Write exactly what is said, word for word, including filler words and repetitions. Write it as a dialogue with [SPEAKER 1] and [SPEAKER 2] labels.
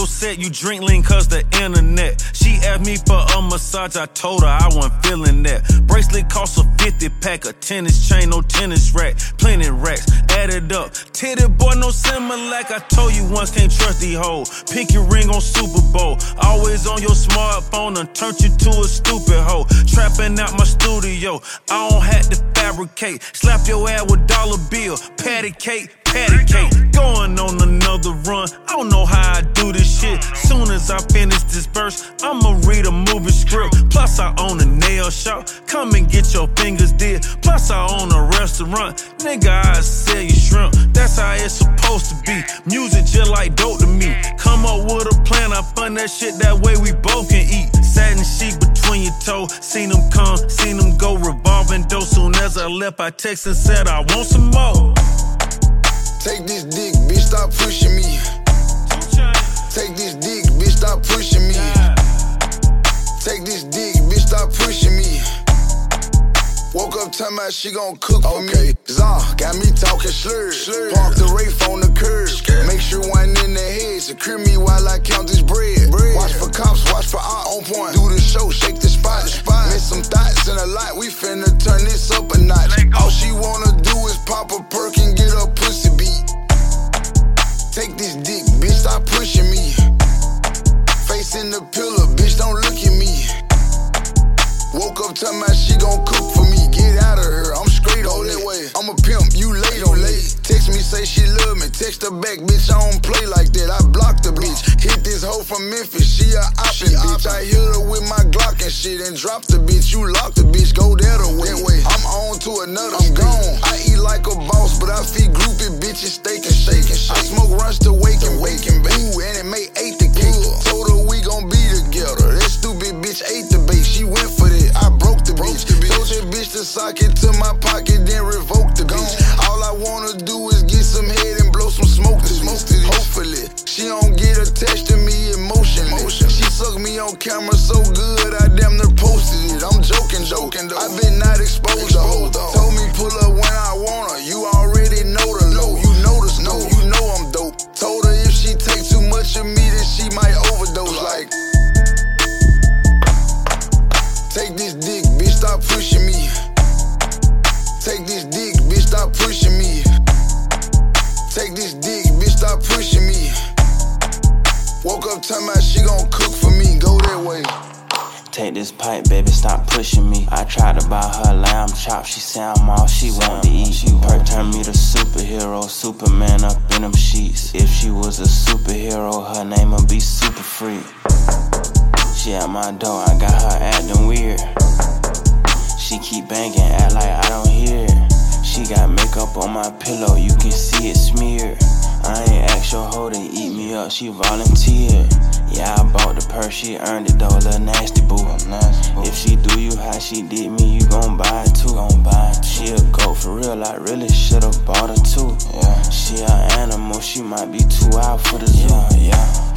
[SPEAKER 1] set, you drink lean cause the internet. She asked me for a massage, I told her I wasn't feeling that. Bracelet cost a fifty pack, a tennis chain, no tennis rack. Plenty racks, added up. Titty boy, no Similac. I told you once, can't trust these hoes. Pinky ring on Super Bowl. Always on your smartphone and turned you to a stupid hoe. Trapping out my studio, I don't have to fabricate. Slap your ass with dollar bill, patty cake. Patty cake, going on another run. I don't know how I do this shit. Soon as I finish this verse, I'ma read a movie script. Plus I own a nail shop, come and get your fingers did. Plus I own a restaurant, nigga I sell you shrimp. That's how it's supposed to be. Music just like dope to me. Come up with a plan, I fund that shit, that way we both can eat. Satin sheet between your toes, seen them come, seen them go. Revolving door, soon as I left I texted and said I want some more.
[SPEAKER 2] Take this dick, bitch, stop pushing me. Take this dick, bitch, stop pushing me. Take this dick, bitch, stop pushing me. Woke up talking about she gon' cook for me. Okay, Zah, got me talking slurs. Park the Wraith on the curb. Make sure one in the head. Secure me while I count this bread. Watch for cops, watch for ops. On point, do the show, shake the spot. Miss some thoughts and a lot. We finna turn this up a notch. All she wanna do is pop a perk and get her pussy beat. Take this dick, bitch, stop pushing me. Face in the pillar, bitch, don't look at me. Woke up talking about she gon' cook for me. Get out of here, I'm straight on that way. I'm a pimp, you late on late. Text me, say she love me. Text her back, bitch, I don't play like that. I blocked the bitch. Hit this hoe from Memphis, she a oppin' bitch. I hit her with my Glock and shit and drop the bitch. You lock the bitch, go that way. I'm on to another, I'm gone. I eat like a boss, but I feed groupie bitches steak and shake. I smoke runs to wake and wake and boo, and it made eight the cake. Told her we gon' be together. That stupid bitch ate the bait, she went for that. I broke the bitch. Told that bitch to sock it to my pocket, then revoke the bitch. All I wanna do is get some head and blow some smoke to this. Hopefully, she don't get attached to me emotionally. She sucked me on camera so good, I damn near posted it. I'm joking, joking though. I been not exposed to hoe. Told me pull up when I want her. You already know the low. You know the snow. You know I'm dope. Told her if she take too much of me, then she might overdose. Like, take this dick, bitch, stop pushing me. Take this dick, bitch, stop pushing me. Take this dick, bitch, stop pushing me. Woke up talking about she gon' cook for me, go that way.
[SPEAKER 3] Take this pipe, baby, stop pushing me. I tried to buy her lamb chop, she say I'm all she want to eat. Perk turned me to superhero, Superman up in them sheets. If she was a superhero, her name would be Super Freak. She at my door, I got her acting weird. She keep banging, act like I don't hear it. She got makeup on my pillow, you can see it smeared. I ain't asked your hoe to eat me up, she volunteered. Yeah, I bought the purse, she earned it though, little nasty boo. If she do you how she did me, you gon' buy it too. She a goat for real, I really should've bought her too. Yeah. She a animal, she might be too out for the zoo. Yeah, yeah.